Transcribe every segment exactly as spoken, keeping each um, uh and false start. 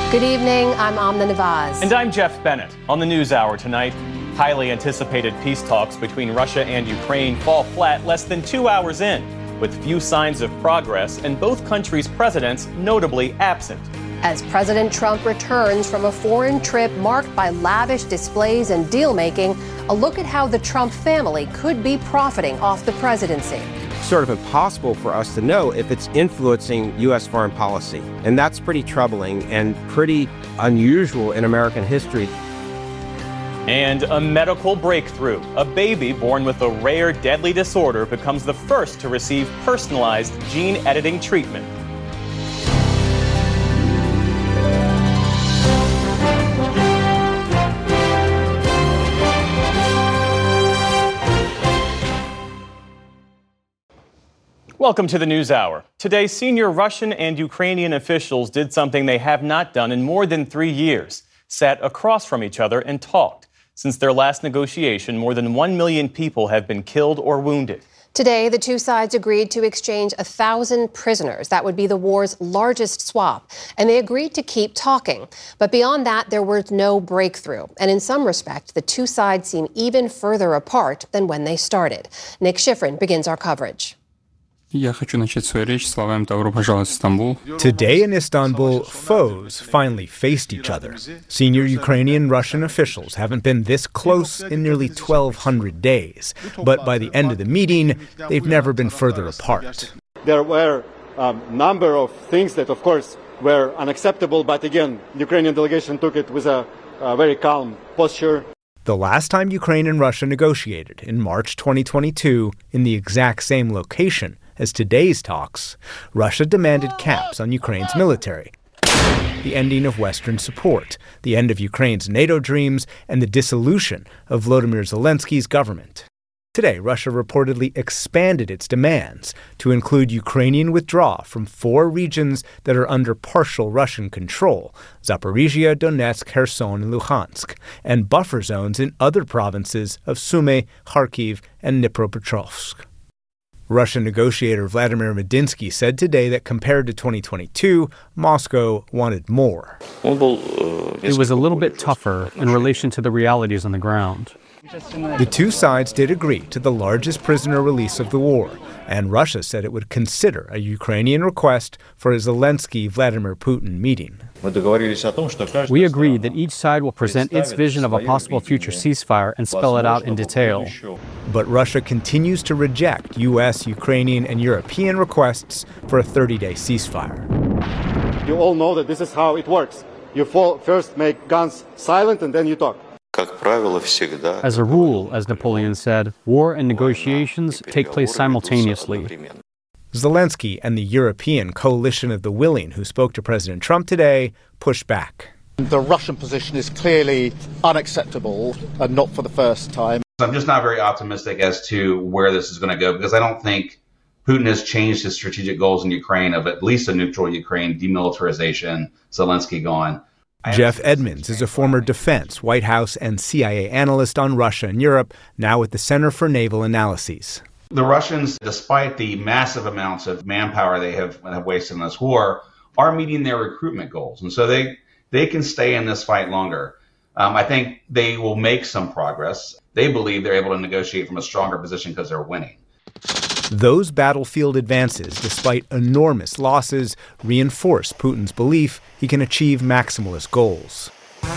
Good evening, I'm Amna Nawaz. And I'm Jeff Bennett. On the NewsHour tonight, highly anticipated peace talks between Russia and Ukraine fall flat less than two hours in, with few signs of progress and both countries' presidents notably absent. As President Trump returns from a foreign trip marked by lavish displays and deal-making, a look at how the Trump family could be profiting off the presidency. Sort of impossible for us to know if it's influencing U S foreign policy. And that's pretty troubling and pretty unusual in American history. And a medical breakthrough. A baby born with a rare, deadly disorder becomes the first to receive personalized gene editing treatment. Welcome to the NewsHour. Today, senior Russian and Ukrainian officials did something they have not done in more than three years, sat across from each other and talked. Since their last negotiation, more than one million people have been killed or wounded. Today, the two sides agreed to exchange a thousand prisoners. That would be the war's largest swap. And they agreed to keep talking. But beyond that, there was no breakthrough. And in some respect, the two sides seem even further apart than when they started. Nick Schifrin begins our coverage. Я хочу начать свою речь словами «Добро пожаловать в Стамбул». Today in Istanbul, foes finally faced each other. Senior Ukrainian Russian officials haven't been this close in nearly twelve hundred days. But by the end of the meeting, they've never been further apart. There were a number of things that, of course, were unacceptable. But again, the Ukrainian delegation took it with a, a very calm posture. The last time Ukraine and Russia negotiated, in March twenty twenty-two, in the exact same location as today's talks, Russia demanded caps on Ukraine's military, the ending of Western support, the end of Ukraine's NATO dreams, and the dissolution of Volodymyr Zelensky's government. Today, Russia reportedly expanded its demands to include Ukrainian withdrawal from four regions that are under partial Russian control: Zaporizhia, Donetsk, Kherson, and Luhansk, and buffer zones in other provinces of Sumy, Kharkiv, and Dnipropetrovsk. Russian negotiator Vladimir Medinsky said today that compared to twenty twenty-two, Moscow wanted more. It was a little bit tougher in relation to the realities on the ground. The two sides did agree to the largest prisoner release of the war, and Russia said it would consider a Ukrainian request for a Zelensky-Vladimir Putin meeting. We agreed that each side will present its vision of a possible future ceasefire and spell it out in detail. But Russia continues to reject U S, Ukrainian, and European requests for a thirty-day ceasefire. You all know that this is how it works. You first make guns silent and then you talk. As a rule, as Napoleon said, war and negotiations take place simultaneously. Zelensky and the European coalition of the willing who spoke to President Trump today pushed back. The Russian position is clearly unacceptable, and not for the first time. I'm just not very optimistic as to where this is going to go, because I don't think Putin has changed his strategic goals in Ukraine of at least a neutral Ukraine, demilitarization, Zelensky gone. Jeff Edmonds is a former defense, White House, and C I A analyst on Russia and Europe, now at the Center for Naval Analyses. The Russians, despite the massive amounts of manpower they have, have wasted in this war, are meeting their recruitment goals. And so they, they can stay in this fight longer. Um, I think they will make some progress. They believe they're able to negotiate from a stronger position because they're winning. Those battlefield advances, despite enormous losses, reinforce Putin's belief he can achieve maximalist goals.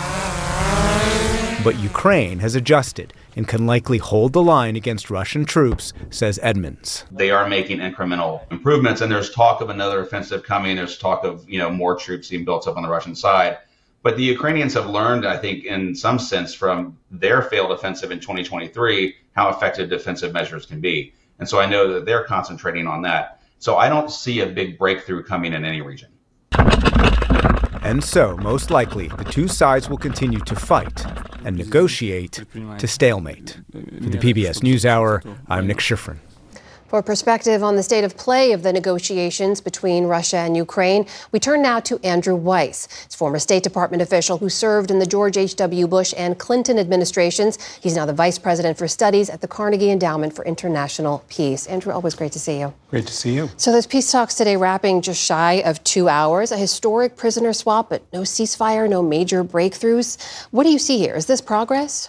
But Ukraine has adjusted and can likely hold the line against Russian troops, says Edmonds. They are making incremental improvements, and there's talk of another offensive coming. There's talk of, you know, more troops being built up on the Russian side. But the Ukrainians have learned, I think, in some sense from their failed offensive in twenty twenty-three, how effective defensive measures can be. And so I know that they're concentrating on that. So I don't see a big breakthrough coming in any region. And so, most likely, the two sides will continue to fight and negotiate to stalemate. For the P B S NewsHour, I'm Nick Schifrin. For perspective on the state of play of the negotiations between Russia and Ukraine, we turn now to Andrew Weiss. He's a former State Department official who served in the George H W. Bush and Clinton administrations. He's now the Vice President for Studies at the Carnegie Endowment for International Peace. Andrew, always great to see you. Great to see you. So those peace talks today wrapping just shy of two hours, a historic prisoner swap, but no ceasefire, no major breakthroughs. What do you see here? Is this progress?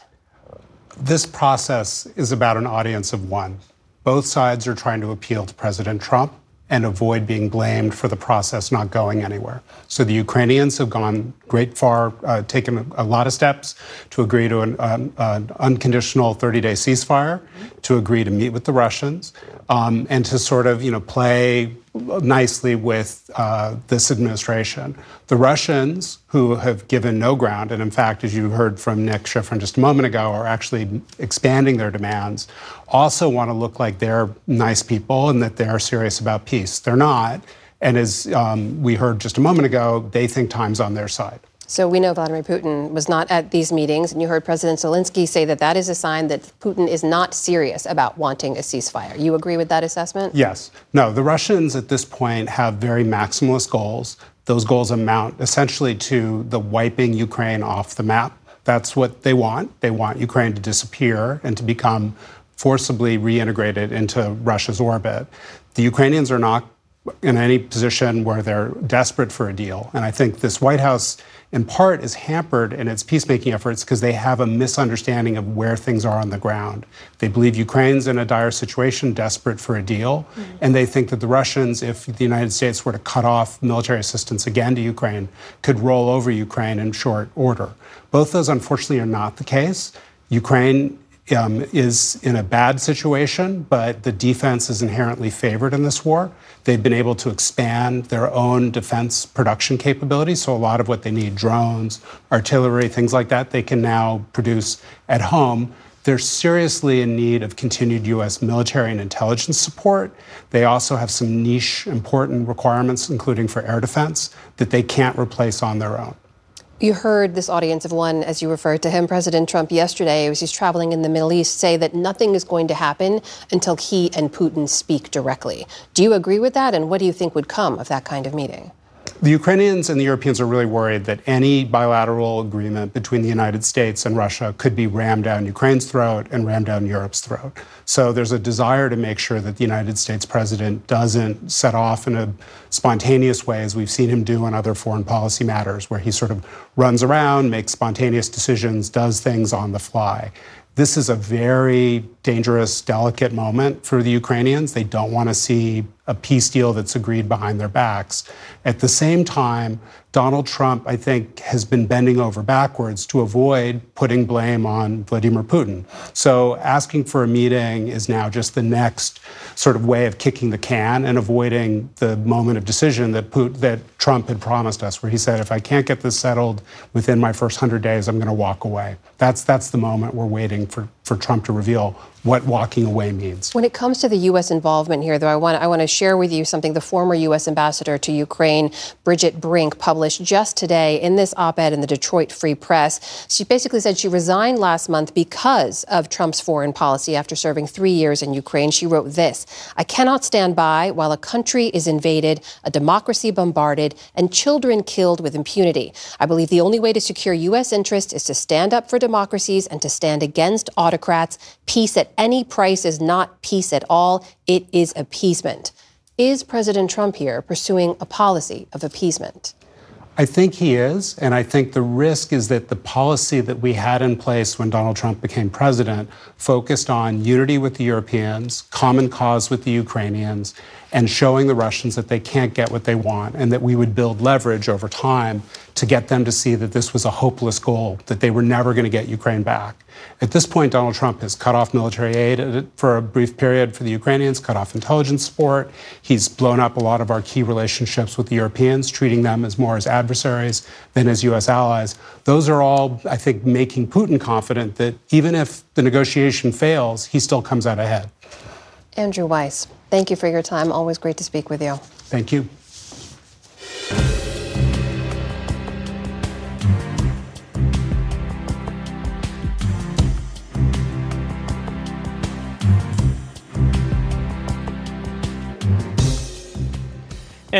This process is about an audience of one. Both sides are trying to appeal to President Trump and avoid being blamed for the process not going anywhere. So the Ukrainians have gone great far, uh, taken a, a lot of steps to agree to an, um, an unconditional thirty-day ceasefire, to agree to meet with the Russians, um, and to sort of, you know, play nicely with uh, this administration. The Russians, who have given no ground, and in fact, as you heard from Nick Schifrin just a moment ago, are actually expanding their demands, also want to look like they're nice people and that they're serious about peace. They're not. And as um, we heard just a moment ago, they think time's on their side. So we know Vladimir Putin was not at these meetings, and you heard President Zelensky say that that is a sign that Putin is not serious about wanting a ceasefire. You agree with that assessment? Yes. No, the Russians at this point have very maximalist goals. Those goals amount essentially to the wiping Ukraine off the map. That's what they want. They want Ukraine to disappear and to become forcibly reintegrated into Russia's orbit. The Ukrainians are not in any position where they're desperate for a deal. And I think this White House, in part, is hampered in its peacemaking efforts because they have a misunderstanding of where things are on the ground. They believe Ukraine's in a dire situation, desperate for a deal. Mm-hmm. And they think that the Russians, if the United States were to cut off military assistance again to Ukraine, could roll over Ukraine in short order. Both those, unfortunately, are not the case. Ukraine Um, is in a bad situation, but the defense is inherently favored in this war. They've been able to expand their own defense production capabilities, so a lot of what they need, drones, artillery, things like that, they can now produce at home. They're seriously in need of continued U S military and intelligence support. They also have some niche, important requirements, including for air defense, that they can't replace on their own. You heard this audience of one, as you referred to him, President Trump yesterday, as he's traveling in the Middle East, say that nothing is going to happen until he and Putin speak directly. Do you agree with that? And what do you think would come of that kind of meeting? The Ukrainians and the Europeans are really worried that any bilateral agreement between the United States and Russia could be rammed down Ukraine's throat and rammed down Europe's throat. So there's a desire to make sure that the United States president doesn't set off in a spontaneous way, as we've seen him do on other foreign policy matters, where he sort of runs around, makes spontaneous decisions, does things on the fly. This is a very dangerous, delicate moment for the Ukrainians. They don't want to see a peace deal that's agreed behind their backs. At the same time, Donald Trump, I think, has been bending over backwards to avoid putting blame on Vladimir Putin. So asking for a meeting is now just the next sort of way of kicking the can and avoiding the moment of decision that Putin, that Trump had promised us, where he said, if I can't get this settled within my first hundred days, I'm going to walk away. That's, that's the moment we're waiting for, for Trump to reveal what walking away means. When it comes to the U S involvement here, though, I want, I want to share with you something the former U S ambassador to Ukraine, Bridget Brink, published just today in this op-ed in the Detroit Free Press. She basically said she resigned last month because of Trump's foreign policy after serving three years in Ukraine. She wrote this: I cannot stand by while a country is invaded, a democracy bombarded, and children killed with impunity. I believe the only way to secure U S interests is to stand up for democracies and to stand against autocrats. Peace at any price is not peace at all. It is appeasement. Is President Trump here pursuing a policy of appeasement? I think he is, and I think the risk is that the policy that we had in place when Donald Trump became president focused on unity with the Europeans, common cause with the Ukrainians, and showing the Russians that they can't get what they want, and that we would build leverage over time to get them to see that this was a hopeless goal, that they were never going to get Ukraine back. At this point, Donald Trump has cut off military aid for a brief period for the Ukrainians, cut off intelligence support. He's blown up a lot of our key relationships with the Europeans, treating them as more as adversaries than as U S allies. Those are all, I think, making Putin confident that even if the negotiation fails, he still comes out ahead. Andrew Weiss, thank you for your time. Always great to speak with you. Thank you.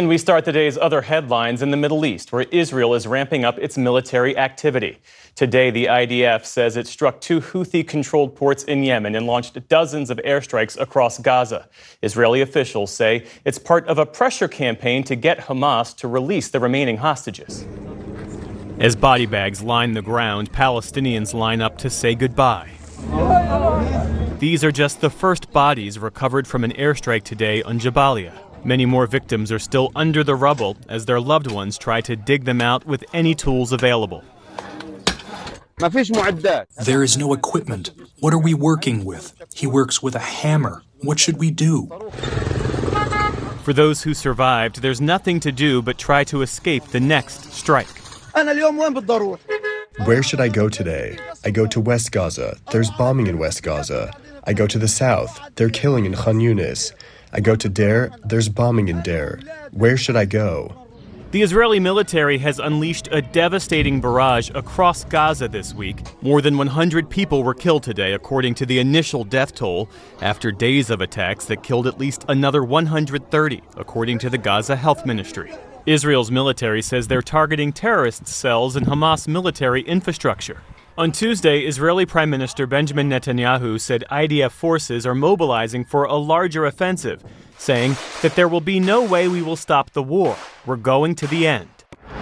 And we start the day's other headlines in the Middle East, where Israel is ramping up its military activity. Today, the I D F says it struck two Houthi-controlled ports in Yemen and launched dozens of airstrikes across Gaza. Israeli officials say it's part of a pressure campaign to get Hamas to release the remaining hostages. As body bags line the ground, Palestinians line up to say goodbye. These are just the first bodies recovered from an airstrike today on Jabalia. Many more victims are still under the rubble as their loved ones try to dig them out with any tools available. There is no equipment. What are we working with? He works with a hammer. What should we do? For those who survived, there's nothing to do but try to escape the next strike. Where should I go today? I go to West Gaza. There's bombing in West Gaza. I go to the south. They're killing in Khan Yunis. I go to Deir. There's bombing in Deir. Where should I go? The Israeli military has unleashed a devastating barrage across Gaza this week. More than one hundred people were killed today, according to the initial death toll, after days of attacks that killed at least another one hundred thirty, according to the Gaza Health Ministry. Israel's military says they're targeting terrorist cells in Hamas military infrastructure. On Tuesday, Israeli Prime Minister Benjamin Netanyahu said I D F forces are mobilizing for a larger offensive, saying that there will be no way we will stop the war. We're going to the end.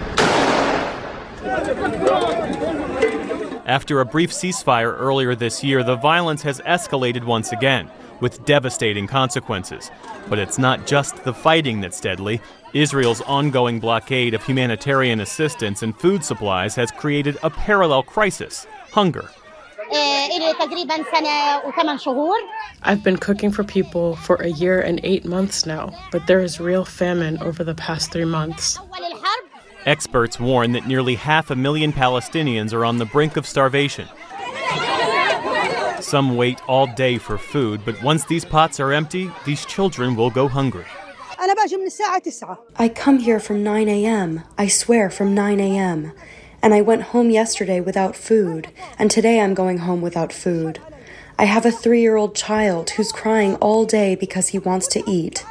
After a brief ceasefire earlier this year, the violence has escalated once again, with devastating consequences. But it's not just the fighting that's deadly. Israel's ongoing blockade of humanitarian assistance and food supplies has created a parallel crisis: hunger. I've been cooking for people for a year and eight months now, but there is real famine over the past three months. Experts warn that nearly half a million Palestinians are on the brink of starvation. Some wait all day for food, but once these pots are empty, these children will go hungry. I come here from nine a.m. I swear, from nine a.m. And I went home yesterday without food, and today I'm going home without food. I have a three-year-old child who's crying all day because he wants to eat.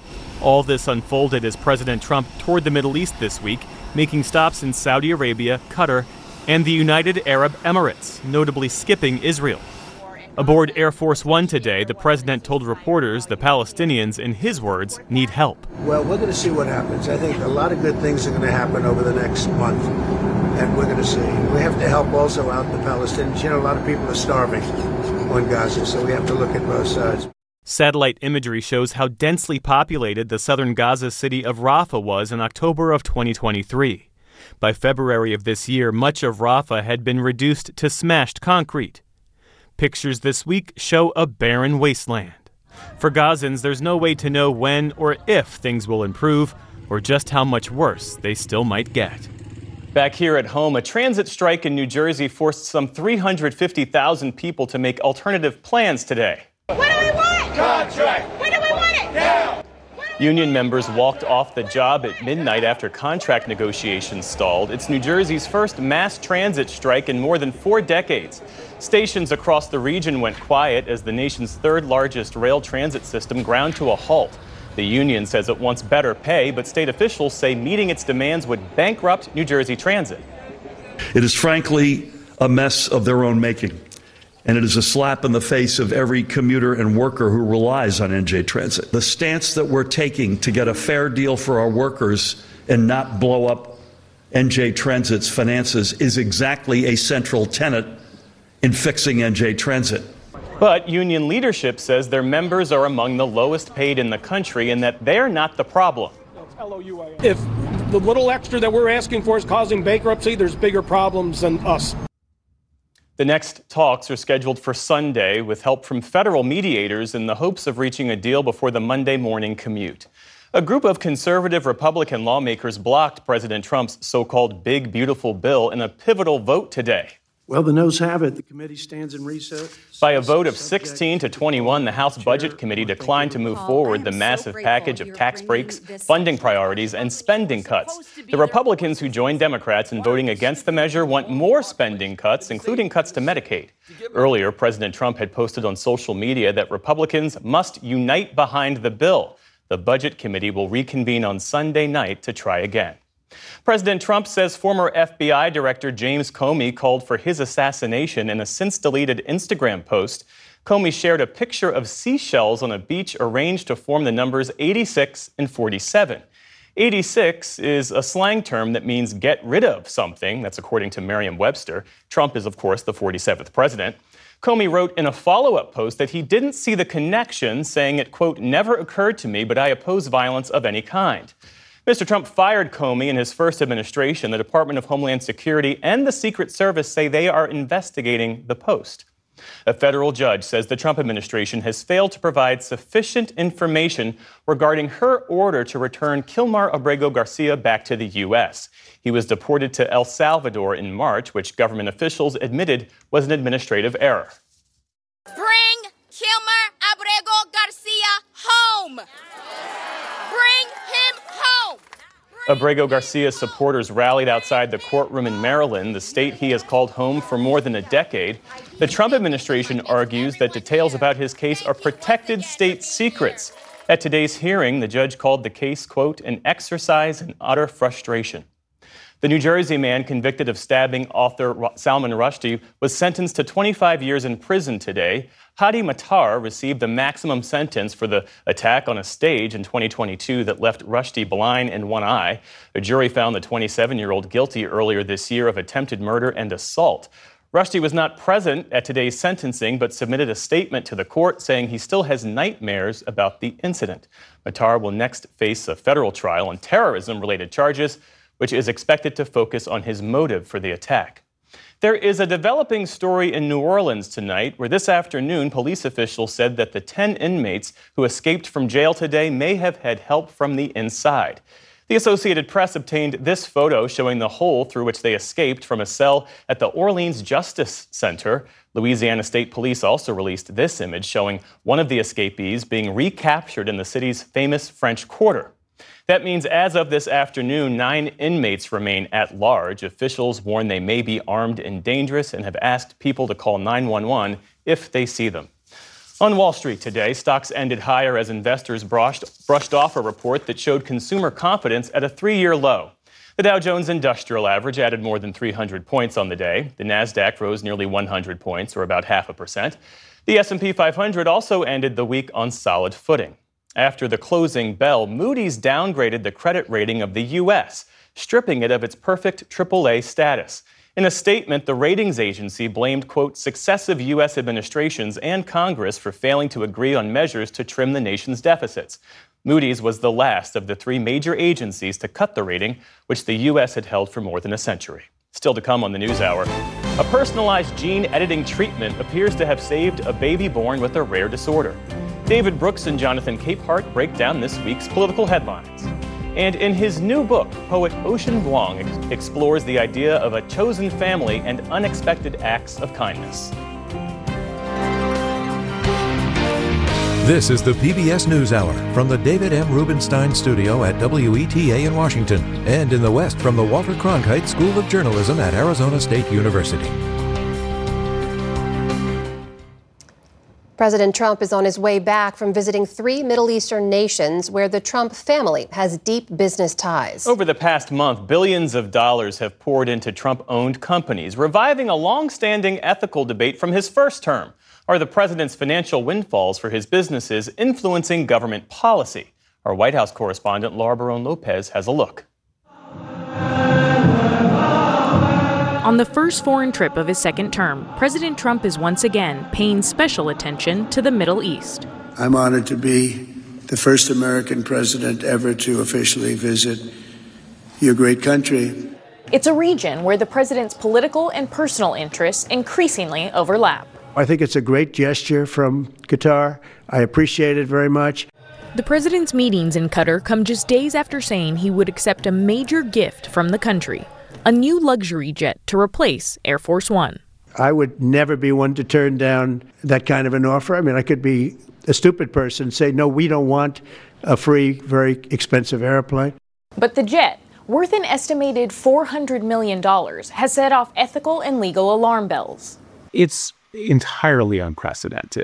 All this unfolded as President Trump toured the Middle East this week, making stops in Saudi Arabia, Qatar, and the United Arab Emirates, notably skipping Israel. Aboard Air Force One today, the president told reporters the Palestinians, in his words, need help. Well, we're going to see what happens. I think a lot of good things are going to happen over the next month, and we're going to see. We have to help also out the Palestinians. You know, a lot of people are starving on Gaza, so we have to look at both sides. Satellite imagery shows how densely populated the southern Gaza city of Rafah was in October of twenty twenty-three. By February of this year, much of Rafah had been reduced to smashed concrete. Pictures this week show a barren wasteland. For Gazans, there's no way to know when or if things will improve, or just how much worse they still might get. Back here at home, a transit strike in New Jersey forced some three hundred fifty thousand people to make alternative plans today. What do we want? Contract. When do we want it? Now. Union members walked off the job at midnight after contract negotiations stalled. It's New Jersey's first mass transit strike in more than four decades. Stations across the region went quiet as the nation's third largest rail transit system ground to a halt. The union says it wants better pay, but state officials say meeting its demands would bankrupt New Jersey Transit. It is frankly a mess of their own making, and it is a slap in the face of every commuter and worker who relies on N J Transit. The stance that we're taking to get a fair deal for our workers and not blow up N J Transit's finances is exactly a central tenet in fixing N J Transit. But union leadership says their members are among the lowest paid in the country and that they're not the problem. If the little extra that we're asking for is causing bankruptcy, there's bigger problems than us. The next talks are scheduled for Sunday with help from federal mediators in the hopes of reaching a deal before the Monday morning commute. A group of conservative Republican lawmakers blocked President Trump's so-called Big Beautiful Bill in a pivotal vote today. Well, the noes have it. The committee stands in recess. By a vote of sixteen to twenty-one, the House Budget Committee declined to move forward the massive package of tax breaks, funding priorities, and spending cuts. The Republicans who joined Democrats in voting against the measure want more spending cuts, including cuts to Medicaid. Earlier, President Trump had posted on social media that Republicans must unite behind the bill. The Budget Committee will reconvene on Sunday night to try again. President Trump says former F B I Director James Comey called for his assassination in a since-deleted Instagram post. Comey shared a picture of seashells on a beach arranged to form the numbers eighty-six and forty-seven. eighty-six is a slang term that means get rid of something. That's according to Merriam-Webster. Trump is, of course, the forty-seventh president. Comey wrote in a follow-up post that he didn't see the connection, saying it, quote, never occurred to me, but I oppose violence of any kind. Mister Trump fired Comey in his first administration. The Department of Homeland Security and the Secret Service say they are investigating the post. A federal judge says the Trump administration has failed to provide sufficient information regarding her order to return Kilmar Abrego Garcia back to the U S. He was deported to El Salvador in March, which government officials admitted was an administrative error. Bring Kilmar Abrego Garcia home. Bring him home. Abrego Garcia's supporters rallied outside the courtroom in Maryland, the state he has called home for more than a decade. The Trump administration argues that details about his case are protected state secrets. At today's hearing, the judge called the case, quote, an exercise in utter frustration. The New Jersey man convicted of stabbing author Salman Rushdie was sentenced to twenty-five years in prison today. Hadi Matar received the maximum sentence for the attack on a stage in twenty twenty-two that left Rushdie blind in one eye. A jury found the twenty-seven-year-old guilty earlier this year of attempted murder and assault. Rushdie was not present at today's sentencing, but submitted a statement to the court saying he still has nightmares about the incident. Matar will next face a federal trial on terrorism-related charges, which is expected to focus on his motive for the attack. There is a developing story in New Orleans tonight where this afternoon police officials said that the ten inmates who escaped from jail today may have had help from the inside. The Associated Press obtained this photo showing the hole through which they escaped from a cell at the Orleans Justice Center. Louisiana State Police also released this image showing one of the escapees being recaptured in the city's famous French Quarter. That means as of this afternoon, nine inmates remain at large. Officials warn they may be armed and dangerous and have asked people to call nine one one if they see them. On Wall Street today, stocks ended higher as investors brushed, brushed off a report that showed consumer confidence at a three-year low. The Dow Jones Industrial Average added more than three hundred points on the day. The Nasdaq rose nearly one hundred points, or about half a percent. The S and P five hundred also ended the week on solid footing. After the closing bell, Moody's downgraded the credit rating of the U S, stripping it of its perfect triple A status. In a statement, the ratings agency blamed, quote, successive U S administrations and Congress for failing to agree on measures to trim the nation's deficits. Moody's was the last of the three major agencies to cut the rating, which the U S had held for more than a century. Still to come on the NewsHour, a personalized gene editing treatment appears to have saved a baby born with a rare disorder. David Brooks and Jonathan Capehart break down this week's political headlines. And in his new book, poet Ocean Vuong ex- explores the idea of a chosen family and unexpected acts of kindness. This is the P B S NewsHour from the David M. Rubenstein Studio at W E T A in Washington, and in the West from the Walter Cronkite School of Journalism at Arizona State University. President Trump is on his way back from visiting three Middle Eastern nations where the Trump family has deep business ties. Over the past month, billions of dollars have poured into Trump-owned companies, reviving a long-standing ethical debate from his first term. Are the president's financial windfalls for his businesses influencing government policy? Our White House correspondent Laura Barron-Lopez has a look. On the first foreign trip of his second term, President Trump is once again paying special attention to the Middle East. I'm honored to be the first American president ever to officially visit your great country. It's a region where the president's political and personal interests increasingly overlap. I think it's a great gesture from Qatar. I appreciate it very much. The president's meetings in Qatar come just days after saying he would accept a major gift from the country, a new luxury jet to replace Air Force One. I would never be one to turn down that kind of an offer. I mean, I could be a stupid person and say, no, we don't want a free, very expensive airplane. But the jet, worth an estimated four hundred million dollars, has set off ethical and legal alarm bells. It's entirely unprecedented.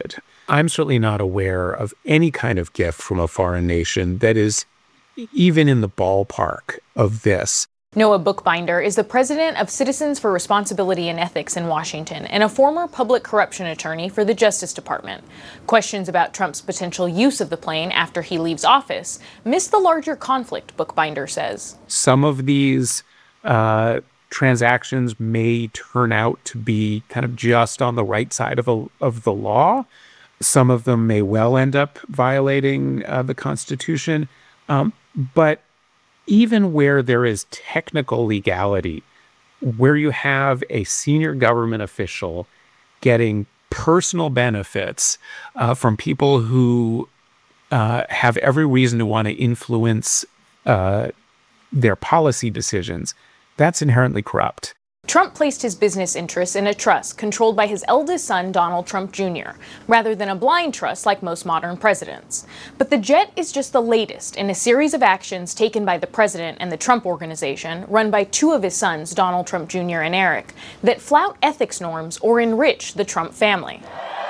I'm certainly not aware of any kind of gift from a foreign nation that is even in the ballpark of this. Noah Bookbinder is the president of Citizens for Responsibility and Ethics in Washington and a former public corruption attorney for the Justice Department. Questions about Trump's potential use of the plane after he leaves office miss the larger conflict, Bookbinder says. Some of these uh, transactions may turn out to be kind of just on the right side of, a, of the law. Some of them may well end up violating uh, the Constitution. Um, but even where there is technical legality, where you have a senior government official getting personal benefits uh, from people who uh, have every reason to want to influence uh, their policy decisions, that's inherently corrupt. Trump placed his business interests in a trust controlled by his eldest son, Donald Trump Junior, rather than a blind trust like most modern presidents. But the jet is just the latest in a series of actions taken by the president and the Trump Organization, run by two of his sons, Donald Trump Junior and Eric, that flout ethics norms or enrich the Trump family.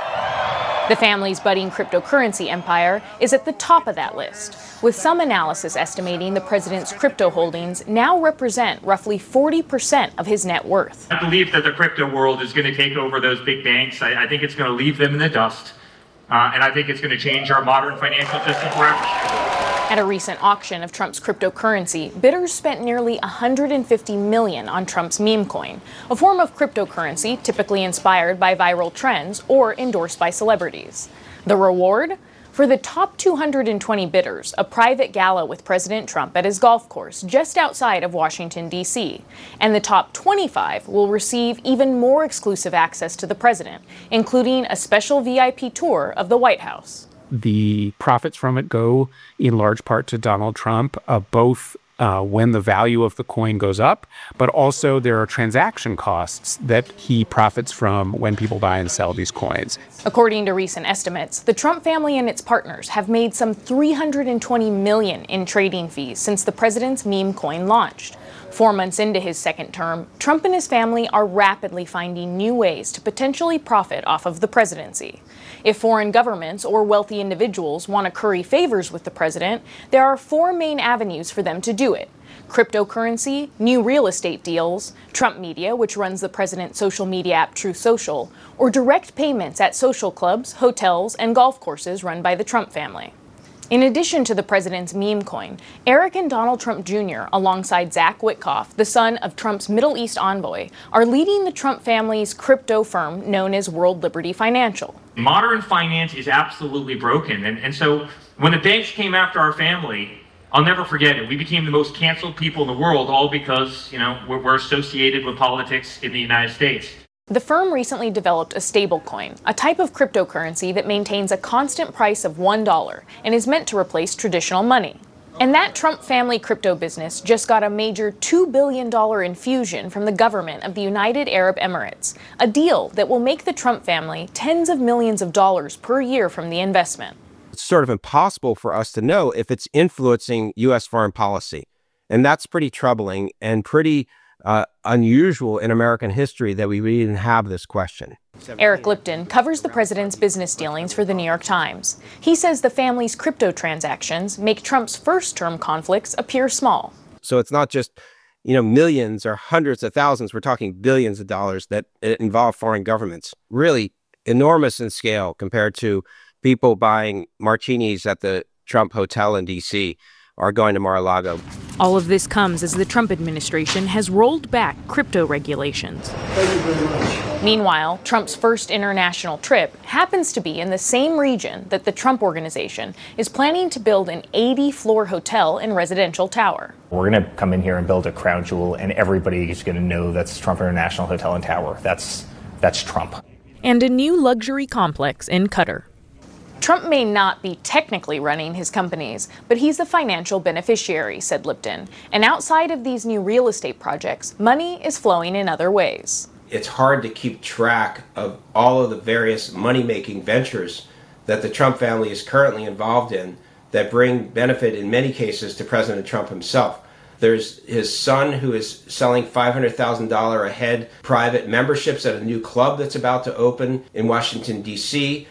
The family's budding cryptocurrency empire is at the top of that list, with some analysis estimating the president's crypto holdings now represent roughly forty percent of his net worth. I believe that the crypto world is going to take over those big banks. I, I think it's going to leave them in the dust, uh, and I think it's going to change our modern financial system forever. At a recent auction of Trump's cryptocurrency, bidders spent nearly one hundred fifty million dollars on Trump's meme coin, a form of cryptocurrency typically inspired by viral trends or endorsed by celebrities. The reward? For the top two hundred twenty bidders, a private gala with President Trump at his golf course just outside of Washington, D C. And the top twenty-five will receive even more exclusive access to the president, including a special V I P tour of the White House. The profits from it go in large part to Donald Trump, uh, both uh, when the value of the coin goes up, but also there are transaction costs that he profits from when people buy and sell these coins. According to recent estimates, the Trump family and its partners have made some three hundred twenty million dollars in trading fees since the president's meme coin launched. Four months into his second term, Trump and his family are rapidly finding new ways to potentially profit off of the presidency. If foreign governments or wealthy individuals want to curry favors with the president, there are four main avenues for them to do it: cryptocurrency, new real estate deals, Trump Media, which runs the president's social media app Truth Social, or direct payments at social clubs, hotels, and golf courses run by the Trump family. In addition to the president's meme coin, Eric and Donald Trump Junior, alongside Zach Witkoff, the son of Trump's Middle East envoy, are leading the Trump family's crypto firm known as World Liberty Financial. Modern finance is absolutely broken. And, and so when the banks came after our family, I'll never forget it. We became the most canceled people in the world, all because, you know, we're, we're associated with politics in the United States. The firm recently developed a stablecoin, a type of cryptocurrency that maintains a constant price of one dollar and is meant to replace traditional money. And that Trump family crypto business just got a major two billion dollars infusion from the government of the United Arab Emirates, a deal that will make the Trump family tens of millions of dollars per year from the investment. It's sort of impossible for us to know if it's influencing U S foreign policy. And that's pretty troubling and pretty Uh, unusual in American history that we even have this question. Eric Lipton covers the president's business dealings for the New York Times. He says the family's crypto transactions make Trump's first-term conflicts appear small. So it's not just, you know, millions or hundreds of thousands. We're talking billions of dollars that involve foreign governments. Really enormous in scale compared to people buying martinis at the Trump Hotel in D C or going to Mar-a-Lago. All of this comes as the Trump administration has rolled back crypto regulations. Thank you very much. Meanwhile, Trump's first international trip happens to be in the same region that the Trump Organization is planning to build an eighty-floor hotel and residential tower. We're going to come in here and build a crown jewel, and everybody's going to know that's Trump International Hotel and Tower. That's, that's Trump. And a new luxury complex in Qatar. Trump may not be technically running his companies, but he's the financial beneficiary, said Lipton. And outside of these new real estate projects, money is flowing in other ways. It's hard to keep track of all of the various money-making ventures that the Trump family is currently involved in that bring benefit in many cases to President Trump himself. There's his son who is selling five hundred thousand dollars a head private memberships at a new club that's about to open in Washington, D C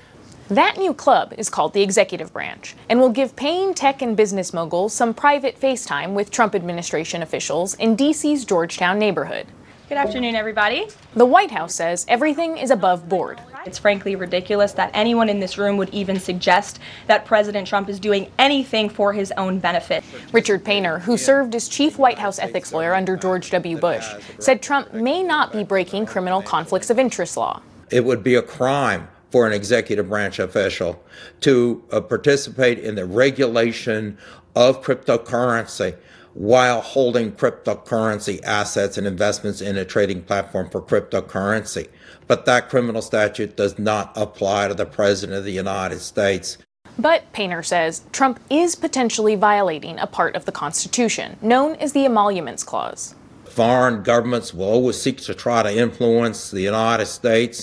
That new club is called the Executive Branch and will give paying tech and business moguls some private FaceTime with Trump administration officials in D C's Georgetown neighborhood. Good afternoon, everybody. The White House says everything is above board. It's frankly ridiculous that anyone in this room would even suggest that President Trump is doing anything for his own benefit. Richard Painter, who served as chief White House ethics lawyer under George W. Bush, said Trump may not be breaking criminal conflicts of interest law. It would be a crime for an executive branch official to uh, participate in the regulation of cryptocurrency while holding cryptocurrency assets and investments in a trading platform for cryptocurrency. But that criminal statute does not apply to the President of the United States. But Painter says Trump is potentially violating a part of the Constitution, known as the Emoluments Clause. Foreign governments will always seek to try to influence the United States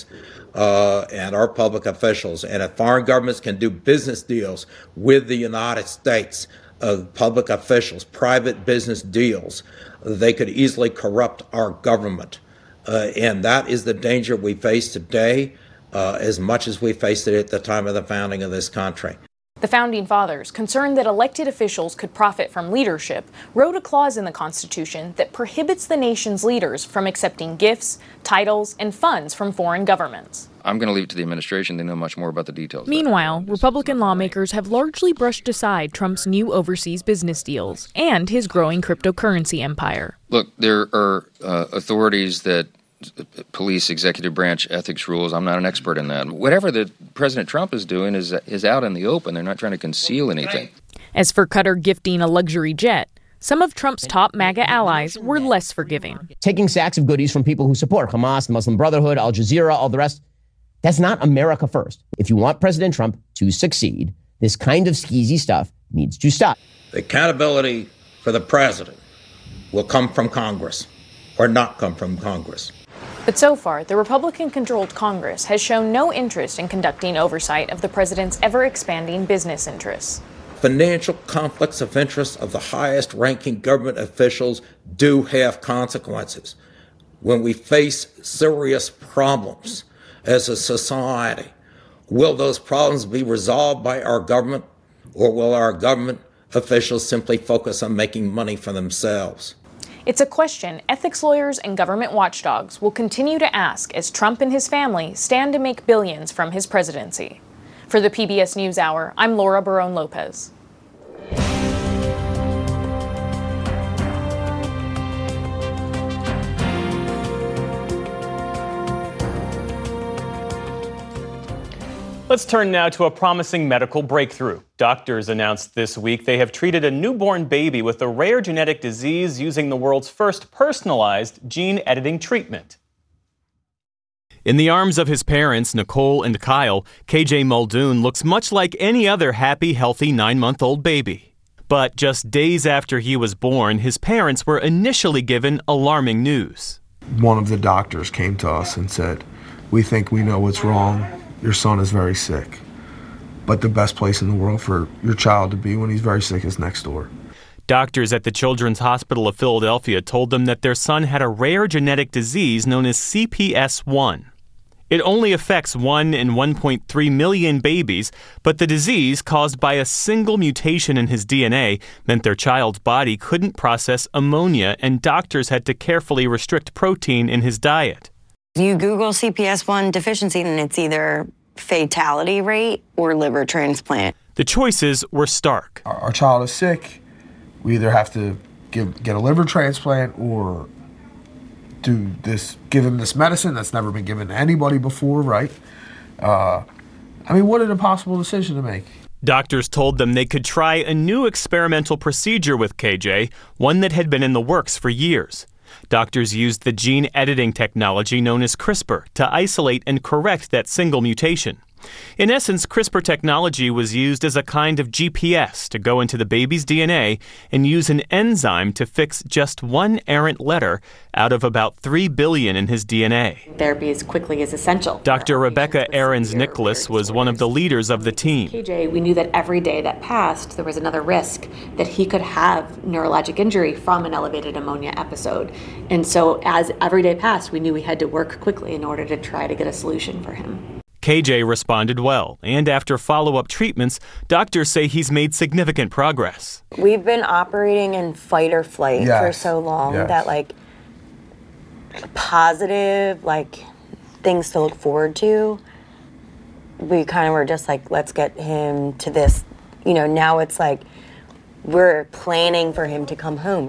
uh, and our public officials. And if foreign governments can do business deals with the United States, uh, public officials, private business deals, they could easily corrupt our government. Uh, and that is the danger we face today, uh, as much as we faced it at the time of the founding of this country. The Founding Fathers, concerned that elected officials could profit from leadership, wrote a clause in the Constitution that prohibits the nation's leaders from accepting gifts, titles, and funds from foreign governments. I'm going to leave it to the administration. They know much more about the details. Meanwhile, Republican lawmakers have largely brushed aside Trump's new overseas business deals and his growing cryptocurrency empire. Look, there are uh, authorities that police executive branch ethics rules. I'm not an expert in that. Whatever that President Trump is doing is is out in the open. They're not trying to conceal anything. As for Qatar gifting a luxury jet, some of Trump's top MAGA allies were less forgiving. Taking sacks of goodies from people who support Hamas, the Muslim Brotherhood, Al Jazeera, all the rest, that's not America first. If you want President Trump to succeed, this kind of skeezy stuff needs to stop. The accountability for the president will come from Congress or not come from Congress. But so far, the Republican-controlled Congress has shown no interest in conducting oversight of the president's ever-expanding business interests. Financial conflicts of interest of the highest-ranking government officials do have consequences. When we face serious problems as a society, will those problems be resolved by our government, or will our government officials simply focus on making money for themselves? It's a question ethics lawyers and government watchdogs will continue to ask as Trump and his family stand to make billions from his presidency. For the P B S NewsHour, I'm Laura Barone-Lopez. Let's turn now to a promising medical breakthrough. Doctors announced this week they have treated a newborn baby with a rare genetic disease using the world's first personalized gene editing treatment. In the arms of his parents, Nicole and Kyle, K J Muldoon looks much like any other happy, healthy nine-month-old baby. But just days after he was born, his parents were initially given alarming news. One of the doctors came to us and said, "We think we know what's wrong. Your son is very sick, but the best place in the world for your child to be when he's very sick is next door." Doctors at the Children's Hospital of Philadelphia told them that their son had a rare genetic disease known as C P S one. It only affects one in one point three million babies, but the disease, caused by a single mutation in his D N A, meant their child's body couldn't process ammonia, and doctors had to carefully restrict protein in his diet. You Google C P S one deficiency and it's either fatality rate or liver transplant. The choices were stark. Our, our child is sick. We either have to give, get a liver transplant or do this, give him this medicine that's never been given to anybody before, right? Uh, I mean, what an impossible decision to make. Doctors told them they could try a new experimental procedure with K J, one that had been in the works for years. Doctors used the gene editing technology known as CRISPR to isolate and correct that single mutation. In essence, CRISPR technology was used as a kind of G P S to go into the baby's D N A and use an enzyme to fix just one errant letter out of about three billion in his D N A. Therapy as quickly is essential. Doctor Rebecca Ahrens-Nicholas was one of the leaders of the team. K J, we knew that every day that passed, there was another risk that he could have neurologic injury from an elevated ammonia episode. And so as every day passed, we knew we had to work quickly in order to try to get a solution for him. K J responded well, and after follow-up treatments, doctors say he's made significant progress. We've been operating in fight or flight Yes. for so long Yes. that, like, positive, like, things to look forward to, we kind of were just like, let's get him to this. You know, now it's like we're planning for him to come home.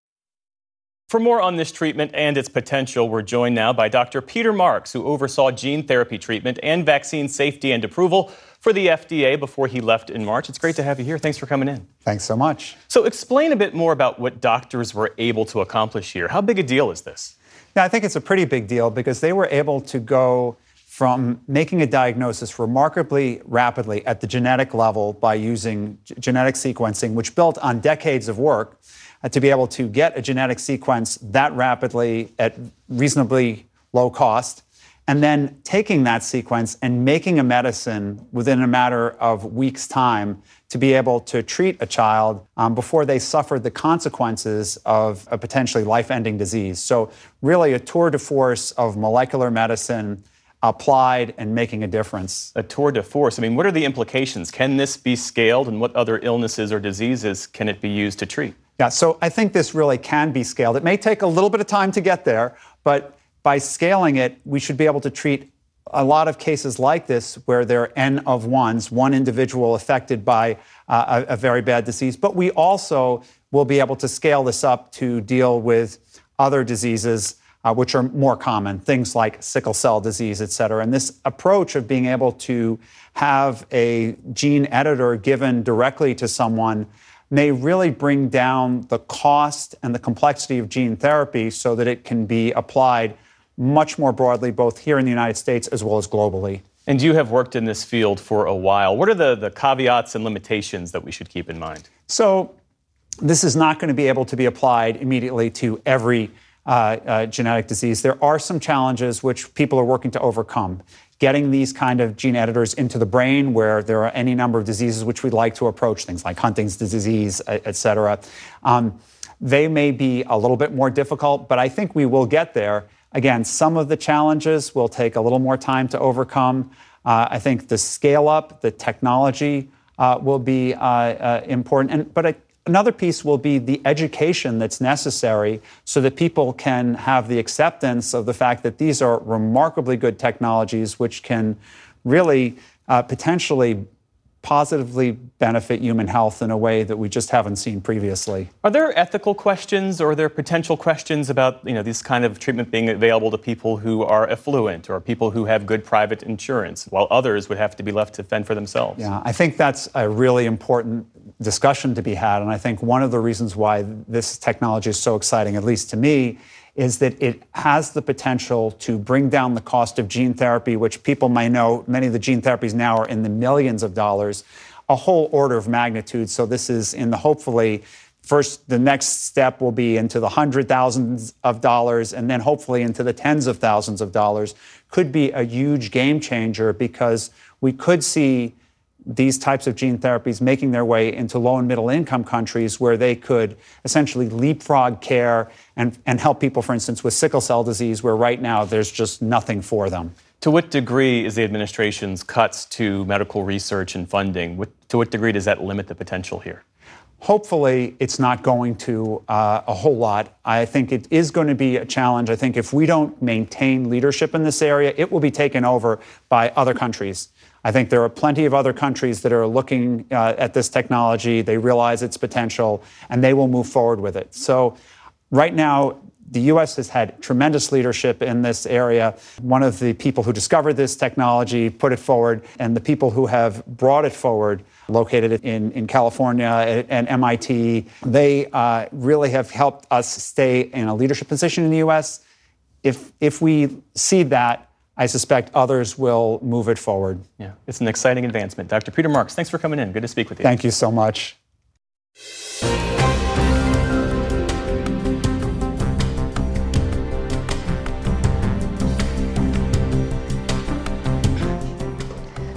For more on this treatment and its potential, we're joined now by Doctor Peter Marks, who oversaw gene therapy treatment and vaccine safety and approval for the F D A before he left in March. It's great to have you here. Thanks for coming in. Thanks so much. So explain a bit more about what doctors were able to accomplish here. How big a deal is this? Yeah, I think it's a pretty big deal because they were able to go from making a diagnosis remarkably rapidly at the genetic level by using g- genetic sequencing, which built on decades of work, uh, to be able to get a genetic sequence that rapidly at reasonably low cost, and then taking that sequence and making a medicine within a matter of weeks' time to be able to treat a child um, before they suffered the consequences of a potentially life-ending disease. So really a tour de force of molecular medicine applied and making a difference. A tour de force. I mean, what are the implications? Can this be scaled, and what other illnesses or diseases can it be used to treat? Yeah, so I think this really can be scaled. It may take a little bit of time to get there, but by scaling it, we should be able to treat a lot of cases like this where there are N of ones, one individual affected by uh, a, a very bad disease. But we also will be able to scale this up to deal with other diseases uh, which are more common, things like sickle cell disease, et cetera. And this approach of being able to have a gene editor given directly to someone may really bring down the cost and the complexity of gene therapy so that it can be applied much more broadly, both here in the United States as well as globally. And you have worked in this field for a while. What are the, the caveats and limitations that we should keep in mind? So this is not going to be able to be applied immediately to every uh, uh, genetic disease. There are some challenges which people are working to overcome. Getting these kind of gene editors into the brain where there are any number of diseases which we'd like to approach, things like Huntington's disease, et cetera. Um, they may be a little bit more difficult, but I think we will get there. Again, some of the challenges will take a little more time to overcome. Uh, I think the scale up, the technology uh, will be uh, uh, important. And, but I, another piece will be the education that's necessary so that people can have the acceptance of the fact that these are remarkably good technologies which can really uh, potentially positively benefit human health in a way that we just haven't seen previously. Are there ethical questions or are there potential questions about, you know, this kind of treatment being available to people who are affluent or people who have good private insurance, while others would have to be left to fend for themselves? Yeah, I think that's a really important discussion to be had. And I think one of the reasons why this technology is so exciting, at least to me, is that it has the potential to bring down the cost of gene therapy, which people may know, many of the gene therapies now are in the millions of dollars, a whole order of magnitude. So this is in the hopefully, first, the next step will be into the hundred thousands of dollars, and then hopefully into the tens of thousands of dollars. Could be a huge game changer because we could see these types of gene therapies making their way into low and middle income countries where they could essentially leapfrog care and, and help people, for instance, with sickle cell disease, where right now there's just nothing for them. To what degree is the administration's cuts to medical research and funding, what, to what degree does that limit the potential here? Hopefully, it's not going to uh, a whole lot. I think it is going to be a challenge. I think if we don't maintain leadership in this area, it will be taken over by other countries. I think there are plenty of other countries that are looking uh, at this technology. They realize its potential, and they will move forward with it. So right now, the U S has had tremendous leadership in this area. One of the people who discovered this technology put it forward, and the people who have brought it forward, located in, in California and M I T, they uh, really have helped us stay in a leadership position in the U S. If, if we see that, I suspect others will move it forward. Yeah, it's an exciting advancement. Doctor Peter Marks, thanks for coming in. Good to speak with you. Thank you so much.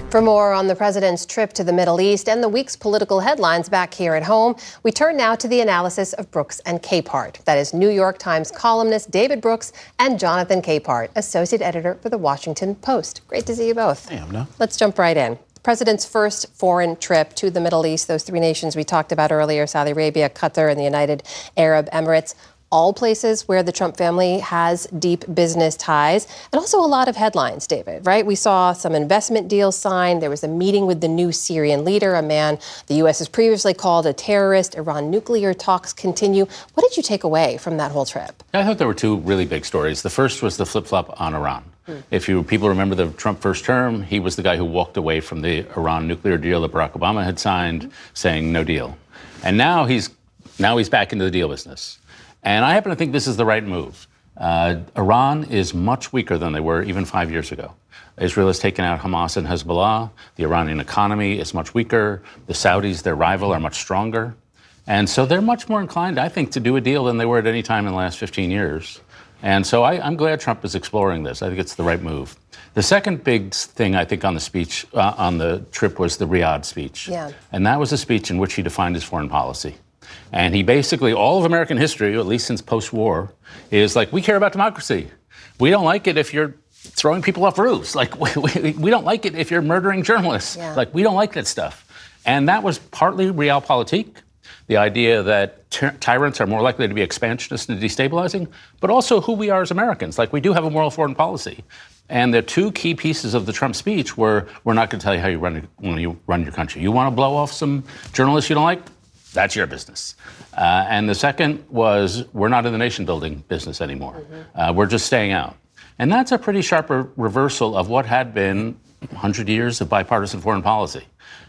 For more on the president's trip to the Middle East and the week's political headlines back here at home, we turn now to the analysis of Brooks and Capehart. That is New York Times columnist David Brooks and Jonathan Capehart, associate editor for The Washington Post. Great to see you both. Hey, Amna. Let's jump right in. The president's first foreign trip to the Middle East, those three nations we talked about earlier, Saudi Arabia, Qatar, and the United Arab Emirates. All places where the Trump family has deep business ties, and also a lot of headlines, David, right? We saw some investment deals signed. There was a meeting with the new Syrian leader, a man the U S has previously called a terrorist. Iran nuclear talks continue. What did you take away from that whole trip? I thought there were two really big stories. The first was the flip-flop on Iran. Hmm. If you people remember the Trump first term, he was the guy who walked away from the Iran nuclear deal that Barack Obama had signed, hmm. saying no deal. And now he's now he's back into the deal business. And I happen to think this is the right move. Uh, Iran is much weaker than they were even five years ago. Israel has taken out Hamas and Hezbollah. The Iranian economy is much weaker. The Saudis, their rival, are much stronger. And so they're much more inclined, I think, to do a deal than they were at any time in the last fifteen years. And so I, I'm glad Trump is exploring this. I think it's the right move. The second big thing, I think, on the speech, uh, on the trip was the Riyadh speech. Yeah. And that was a speech in which he defined his foreign policy. And he basically, all of American history, at least since post-war, is like, we care about democracy. We don't like it if you're throwing people off roofs. Like, we, we, we don't like it if you're murdering journalists. Yeah. Like, we don't like that stuff. And that was partly realpolitik, the idea that ty- tyrants are more likely to be expansionist and destabilizing, but also who we are as Americans. Like, we do have a moral foreign policy. And the two key pieces of the Trump speech were, we're not going to tell you how you run, when you run your country. You want to blow off some journalists you don't like? That's your business. Uh, and the second was, we're not in the nation-building business anymore. Mm-hmm. Uh, we're just staying out. And that's a pretty sharp re- reversal of what had been one hundred years of bipartisan foreign policy.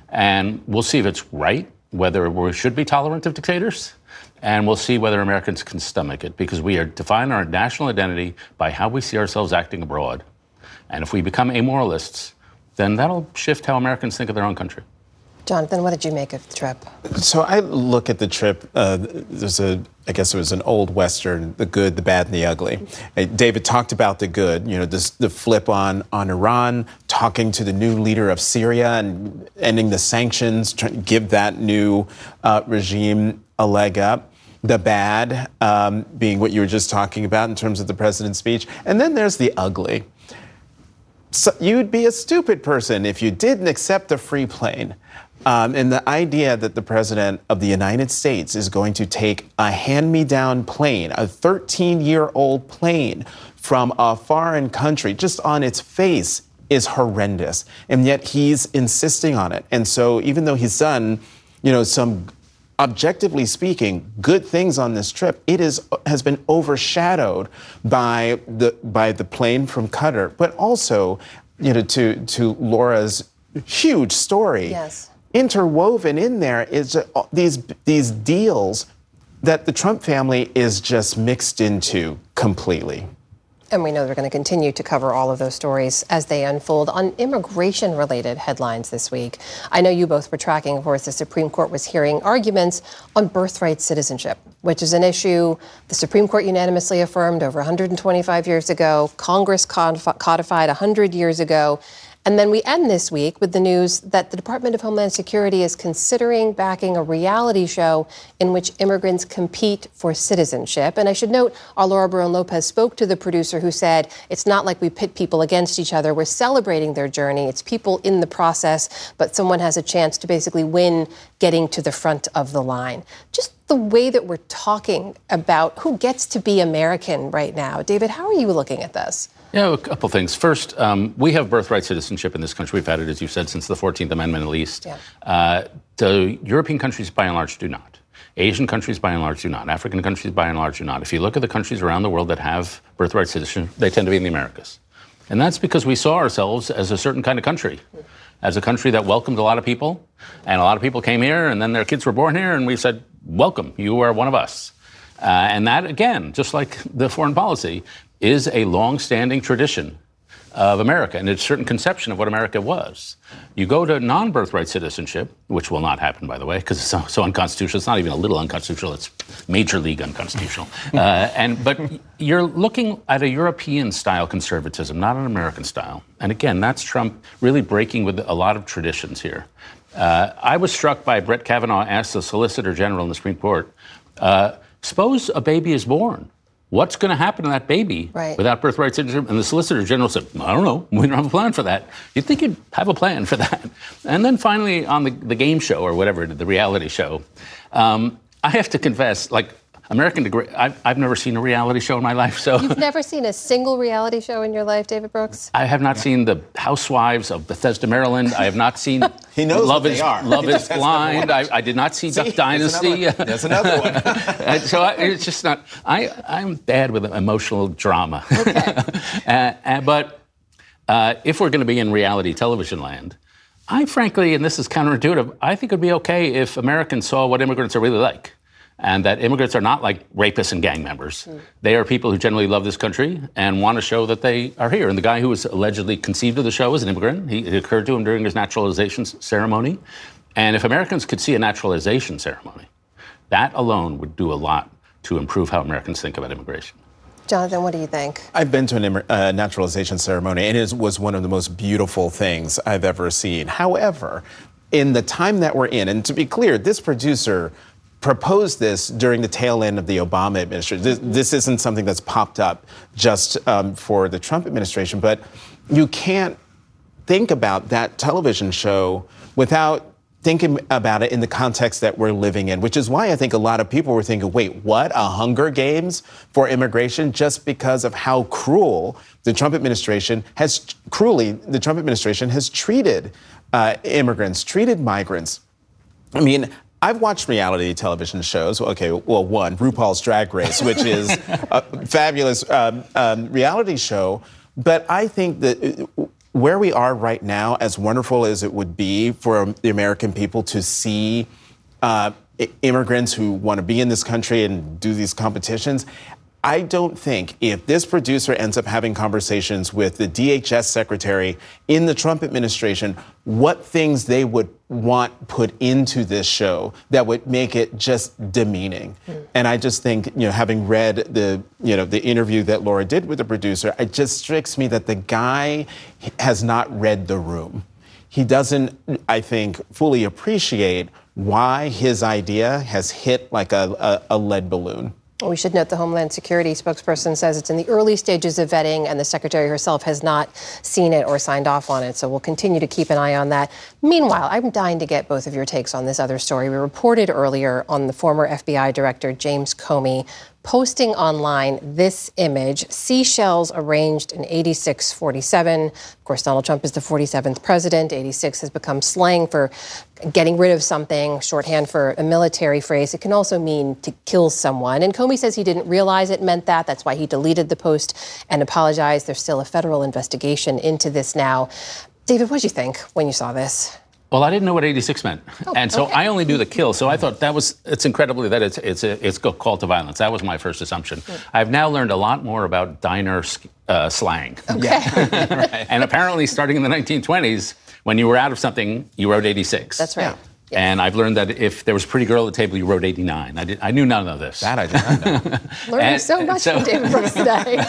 And we'll see if it's right, whether we should be tolerant of dictators, and we'll see whether Americans can stomach it, because we are defining our national identity by how we see ourselves acting abroad. And if we become amoralists, then that'll shift how Americans think of their own country. Jonathan, what did you make of the trip? So I look at the trip, uh, there's a, I guess it was an old Western, the good, the bad, and the ugly. Uh, David talked about the good, you know, this, the flip on, on Iran, talking to the new leader of Syria and ending the sanctions, trying to give that new uh, regime a leg up. The bad um, being what you were just talking about in terms of the president's speech. And then there's the ugly. So you'd be a stupid person if you didn't accept a free plane. Um, and the idea that the president of the United States is going to take a hand-me-down plane, a thirteen-year-old plane from a foreign country, just on its face is horrendous. And yet he's insisting on it. And so even though he's done, you know, some, objectively speaking, good things on this trip, it is has been overshadowed by the by the plane from Qatar, but also, you know, to to Laura's huge story. Yes. Interwoven in there is uh, these these deals that the Trump family is just mixed into completely. And we know they're going to continue to cover all of those stories as they unfold. On immigration-related headlines this week, I know you both were tracking, of course, the Supreme Court was hearing arguments on birthright citizenship, which is an issue the Supreme Court unanimously affirmed over one hundred twenty-five years ago, Congress codified one hundred years ago. And then we end this week with the news that the Department of Homeland Security is considering backing a reality show in which immigrants compete for citizenship. And I should note, our Laura Barone-Lopez spoke to the producer who said, it's not like we pit people against each other. We're celebrating their journey. It's people in the process, but someone has a chance to basically win getting to the front of the line. Just the way that we're talking about who gets to be American right now. David, how are you looking at this? Yeah, a couple things. First, um, we have birthright citizenship in this country. We've had it, as you said, since the fourteenth Amendment at least. Yeah. Uh, the European countries, by and large, do not. Asian countries, by and large, do not. African countries, by and large, do not. If you look at the countries around the world that have birthright citizenship, they tend to be in the Americas. And that's because we saw ourselves as a certain kind of country, as a country that welcomed a lot of people. And a lot of people came here, and then their kids were born here, and we said, welcome, you are one of us. Uh, and that, again, just like the foreign policy, is a long-standing tradition of America and a certain conception of what America was. You go to non-birthright citizenship, which will not happen, by the way, because it's so, so unconstitutional. It's not even a little unconstitutional. It's major league unconstitutional. uh, and but you're looking at a European-style conservatism, not an American style. And again, that's Trump really breaking with a lot of traditions here. Uh, I was struck by Brett Kavanaugh asked the Solicitor General in the Supreme Court, uh, suppose a baby is born. What's going to happen to that baby right. without birthright citizenship? And the Solicitor General said, I don't know. We don't have a plan for that. You'd think you'd have a plan for that. And then finally on the, the game show or whatever, the reality show, um, I have to confess, like, American Degree, I've, I've never seen a reality show in my life, so... You've never seen a single reality show in your life, David Brooks? I have not seen The Housewives of Bethesda, Maryland. I have not seen he knows Love what is they are. Love is Blind. I, I did not see, see Duck Dynasty. There's another one. There's another one. So I, it's just not... I, I'm bad with emotional drama. Okay. uh, uh, but uh, if we're going to be in reality television land, I frankly, and this is counterintuitive, I think it would be okay if Americans saw what immigrants are really like. And that immigrants are not like rapists and gang members. Mm. They are people who generally love this country and want to show that they are here. And the guy who was allegedly conceived of the show was an immigrant. He, it occurred to him during his naturalization ceremony. And if Americans could see a naturalization ceremony, that alone would do a lot to improve how Americans think about immigration. Jonathan, what do you think? I've been to a imm- uh, naturalization ceremony, and it was one of the most beautiful things I've ever seen. However, in the time that we're in, and to be clear, this producer proposed this during the tail end of the Obama administration. This, this isn't something that's popped up just um, for the Trump administration, but you can't think about that television show without thinking about it in the context that we're living in, which is why I think a lot of people were thinking, wait, what, a Hunger Games for immigration, just because of how cruel the Trump administration has, cruelly, the Trump administration has treated uh, immigrants, treated migrants. I mean, I've watched reality television shows. Okay, well, one, RuPaul's Drag Race, which is a fabulous um, um, reality show. But I think that where we are right now, as wonderful as it would be for the American people to see uh, immigrants who want to be in this country and do these competitions, I don't think if this producer ends up having conversations with the D H S secretary in the Trump administration, what things they would want put into this show that would make it just demeaning. Mm. And I just think, you know, having read the, you know, the interview that Laura did with the producer, it just strikes me that the guy has not read the room. He doesn't, I think, fully appreciate why his idea has hit like a, a, a lead balloon. We should note the Homeland Security spokesperson says it's in the early stages of vetting, and the secretary herself has not seen it or signed off on it. So we'll continue to keep an eye on that. Meanwhile, I'm dying to get both of your takes on this other story. We reported earlier on the former F B I director, James Comey, posting online this image, seashells arranged in eighty-six forty-seven. Of course, Donald Trump is the forty-seventh president. eighty-six has become slang for getting rid of something, shorthand for a military phrase. It can also mean to kill someone. And Comey says he didn't realize it meant that. That's why he deleted the post and apologized. There's still a federal investigation into this now. David, what did you think when you saw this? Well, I didn't know what eighty-six meant. Oh, and so okay. I only knew the kill. So I thought that was, it's incredibly that it's it's a, it's a call to violence. That was my first assumption. Mm. I've now learned a lot more about diner uh, slang. Okay. Right. And apparently starting in the nineteen twenties, when you were out of something, you wrote eighty-six. That's right. Yeah. Yes. And I've learned that if there was a pretty girl at the table, you wrote eighty-nine. I did. I knew none of this. That I did not know. Learning and, so much so, from David Brooks today.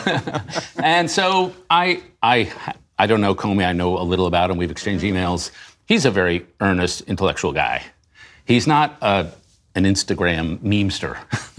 And so I, I, I don't know Comey. I know a little about him. We've exchanged emails. He's a very earnest, intellectual guy. He's not a, an Instagram memester.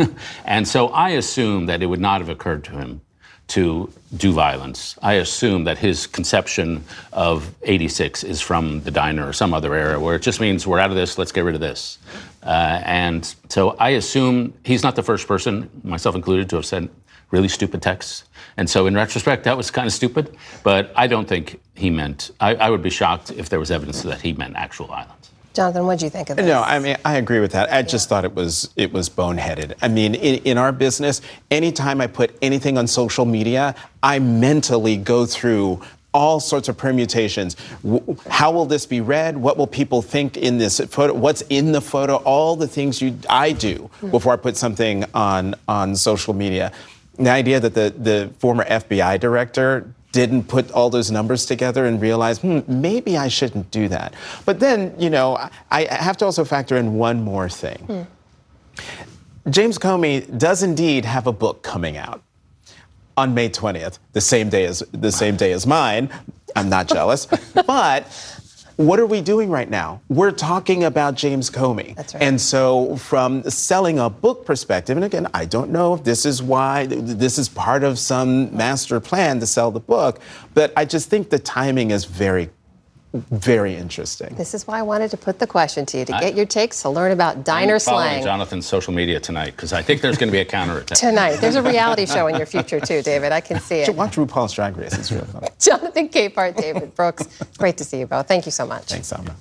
And so I assume that it would not have occurred to him to do violence. I assume that his conception of eighty-six is from the diner or some other era where it just means we're out of this, let's get rid of this. Uh, and so I assume he's not the first person, myself included, to have sent really stupid texts. And so in retrospect, that was kind of stupid, but I don't think he meant, I, I would be shocked if there was evidence that he meant actual violence. Jonathan, what do you think of this? No, I mean, I agree with that. I just thought it was it was boneheaded. I mean, in, in our business, anytime I put anything on social media, I mentally go through all sorts of permutations. How will this be read? What will people think in this photo? What's in the photo? All the things you I do before I put something on on social media. The idea that the, the former F B I director didn't put all those numbers together and realize, hmm, maybe I shouldn't do that. But then, you know, I, I have to also factor in one more thing. Hmm. James Comey does indeed have a book coming out on May twentieth, the same day as the same day as mine. I'm not jealous. But what are we doing right now? We're talking about James Comey. That's right. And so from selling a book perspective, and again, I don't know if this is why, this is part of some master plan to sell the book, but I just think the timing is very Very interesting. This is why I wanted to put the question to you, to I, get your takes, to learn about diner I'm following slang. Jonathan's social media tonight, because I think there's going to be a counterattack. Tonight. There's a reality show in your future, too, David. I can see it. Watch RuPaul's Drag Race. It's really fun. Jonathan Capehart, David Brooks. Great to see you both. Thank you so much. Thanks, Alma.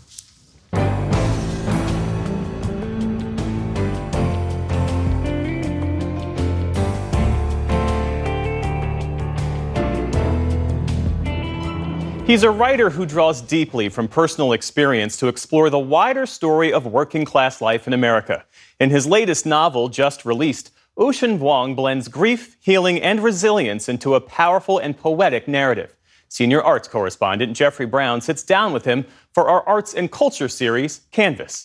He's a writer who draws deeply from personal experience to explore the wider story of working-class life in America. In his latest novel, just released, Ocean Vuong blends grief, healing, and resilience into a powerful and poetic narrative. Senior arts correspondent Jeffrey Brown sits down with him for our Arts and Culture series, Canvas.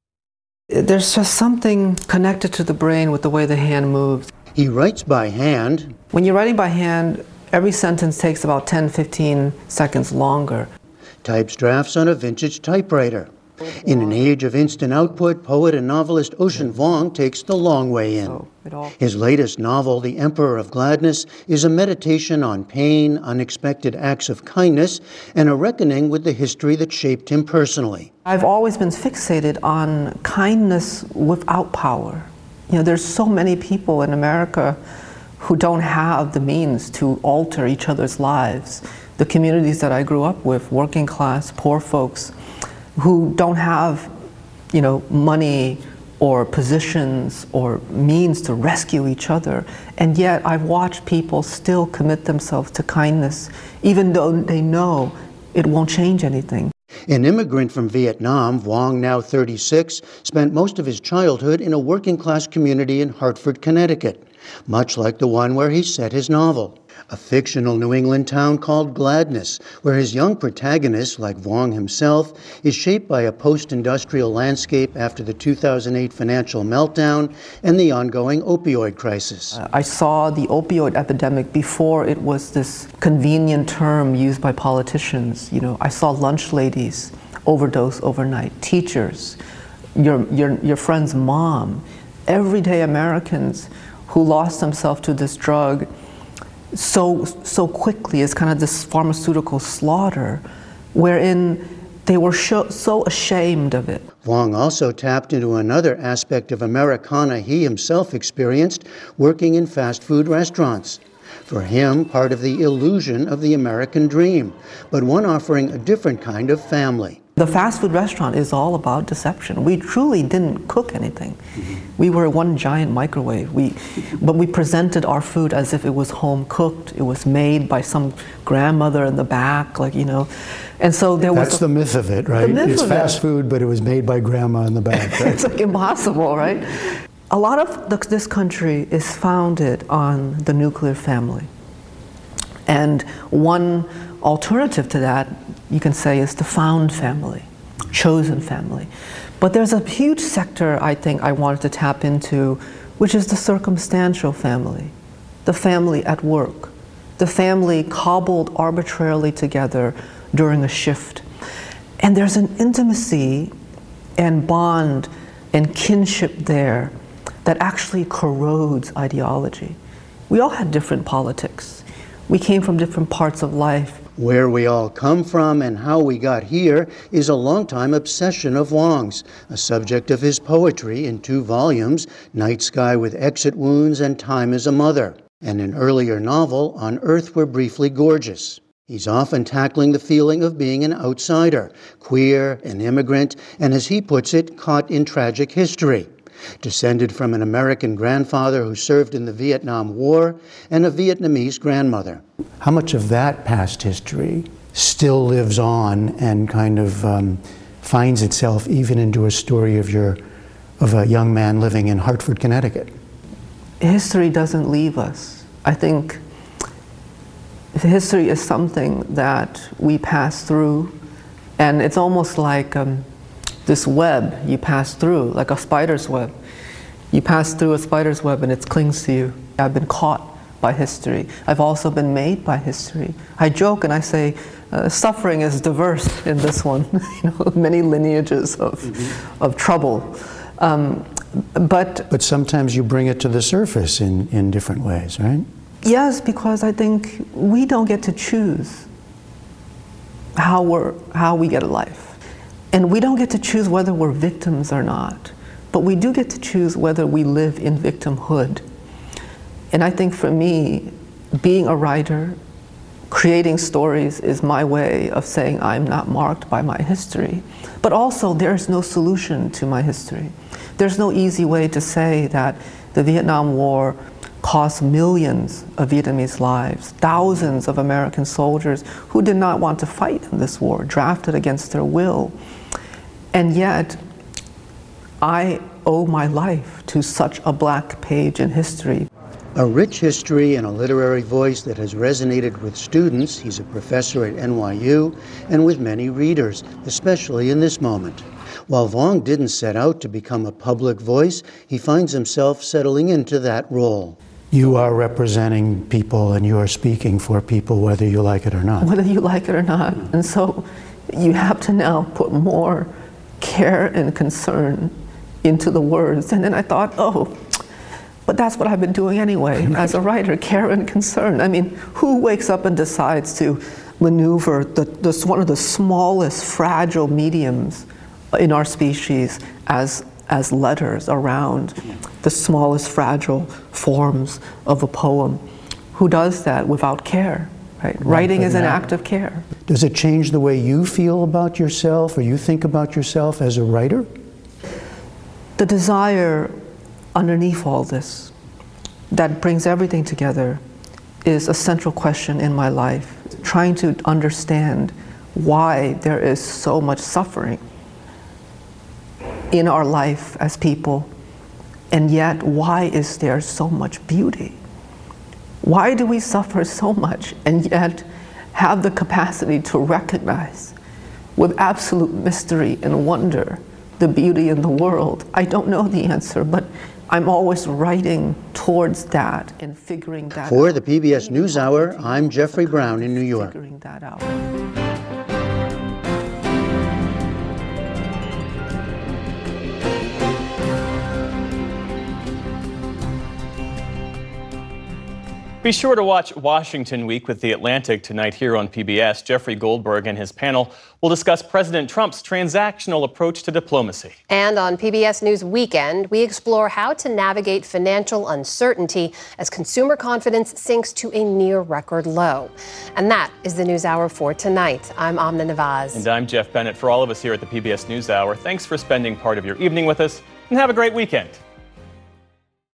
There's just something connected to the brain with the way the hand moves. He writes by hand. When you're writing by hand, every sentence takes about ten, fifteen seconds longer. Types drafts on a vintage typewriter. In an age of instant output, poet and novelist Ocean Vuong takes the long way in. His latest novel, The Emperor of Gladness, is a meditation on pain, unexpected acts of kindness, and a reckoning with the history that shaped him personally. I've always been fixated on kindness without power. You know, there's so many people in America who don't have the means to alter each other's lives. The communities that I grew up with, working class, poor folks, who don't have, you know, money or positions or means to rescue each other. And yet I've watched people still commit themselves to kindness, even though they know it won't change anything. An immigrant from Vietnam, Vuong, now thirty-six, spent most of his childhood in a working-class community in Hartford, Connecticut, much like the one where he set his novel. A fictional New England town called Gladness, where his young protagonist, like Vuong himself, is shaped by a post-industrial landscape after the two thousand eight financial meltdown and the ongoing opioid crisis. Uh, I saw the opioid epidemic before it was this convenient term used by politicians. You know, I saw lunch ladies overdose overnight, teachers, your, your, your friend's mom, everyday Americans who lost themselves to this drug so so quickly. It's kind of this pharmaceutical slaughter wherein they were sh- so ashamed of it. Vuong also tapped into another aspect of Americana he himself experienced working in fast food restaurants. For him, part of the illusion of the American dream, but one offering a different kind of family. The fast food restaurant is all about deception. We truly didn't cook anything. Mm-hmm. We were one giant microwave. We, but we presented our food as if it was home cooked. It was made by some grandmother in the back, like, you know. And so there was. That's the myth of it, right? It's fast food, but it was made by grandma in the back. Right? It's like impossible, right? A lot of the, this country is founded on the nuclear family. And one alternative to that, you can say, is the found family, chosen family. But there's a huge sector I think I wanted to tap into, which is the circumstantial family, the family at work, the family cobbled arbitrarily together during a shift. And there's an intimacy and bond and kinship there that actually corrodes ideology. We all had different politics. We came from different parts of life. Where we all come from and how we got here is a longtime obsession of Vuong's, a subject of his poetry in two volumes, Night Sky with Exit Wounds and Time is a Mother, and an earlier novel, On Earth We're Briefly Gorgeous. He's often tackling the feeling of being an outsider, queer, an immigrant, and as he puts it, caught in tragic history. Descended from an American grandfather who served in the Vietnam War and a Vietnamese grandmother. How much of that past history still lives on and kind of um, finds itself even into a story of your of a young man living in Hartford, Connecticut? History doesn't leave us. I think history is something that we pass through, and it's almost like um, this web you pass through, like a spider's web. You pass through a spider's web and it clings to you. I've been caught by history. I've also been made by history. I joke and I say, uh, suffering is diverse in this one, you know, many lineages of, mm-hmm. of trouble. Um, but but sometimes you bring it to the surface in, in different ways, right? Yes, because I think we don't get to choose how we're how we get a life. And we don't get to choose whether we're victims or not. But we do get to choose whether we live in victimhood. And I think for me, being a writer, creating stories is my way of saying I'm not marked by my history. But also, there's no solution to my history. There's no easy way to say that the Vietnam War cost millions of Vietnamese lives, thousands of American soldiers who did not want to fight in this war, drafted against their will. And yet, I owe my life to such a black page in history. A rich history and a literary voice that has resonated with students. He's a professor at N Y U and with many readers, especially in this moment. While Vuong didn't set out to become a public voice, he finds himself settling into that role. You are representing people and you are speaking for people whether you like it or not. Whether you like it or not. And so you have to now put more care and concern into the words. And then I thought, oh, but that's what I've been doing anyway as a writer, care and concern. I mean, who wakes up and decides to maneuver the, the, one of the smallest fragile mediums in our species as, as letters around the smallest fragile forms of a poem? Who does that without care? Right? Right, Writing is an now, act of care. Does it change the way you feel about yourself or you think about yourself as a writer? The desire underneath all this that brings everything together is a central question in my life, trying to understand why there is so much suffering in our life as people, and yet why is there so much beauty? Why do we suffer so much and yet have the capacity to recognize with absolute mystery and wonder the beauty in the world? I don't know the answer, but I'm always writing towards that and figuring that For out. the P B S NewsHour, I'm Jeffrey Brown in New York. Figuring that out. Be sure to watch Washington Week with The Atlantic tonight here on P B S. Jeffrey Goldberg and his panel will discuss President Trump's transactional approach to diplomacy. And on P B S News Weekend, we explore how to navigate financial uncertainty as consumer confidence sinks to a near record low. And that is the NewsHour for tonight. I'm Amna Nawaz. And I'm Jeff Bennett. For all of us here at the P B S NewsHour, thanks for spending part of your evening with us, and have a great weekend.